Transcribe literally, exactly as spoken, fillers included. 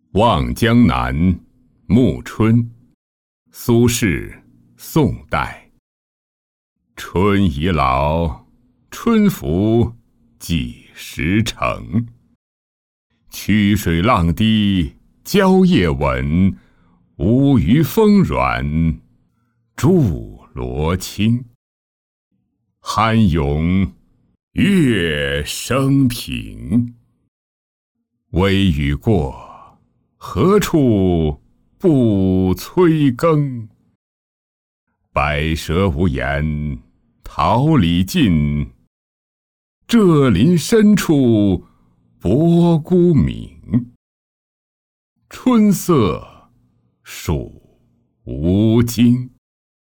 望江南·暮春，苏轼，宋代。春已老，春服几时成？曲水浪低蕉叶稳，无余风软柱罗青。酣咏月生平，微雨过，何处不催更？白蛇无言，桃李尽，蔗林深处泊孤鸣。春色属无惊。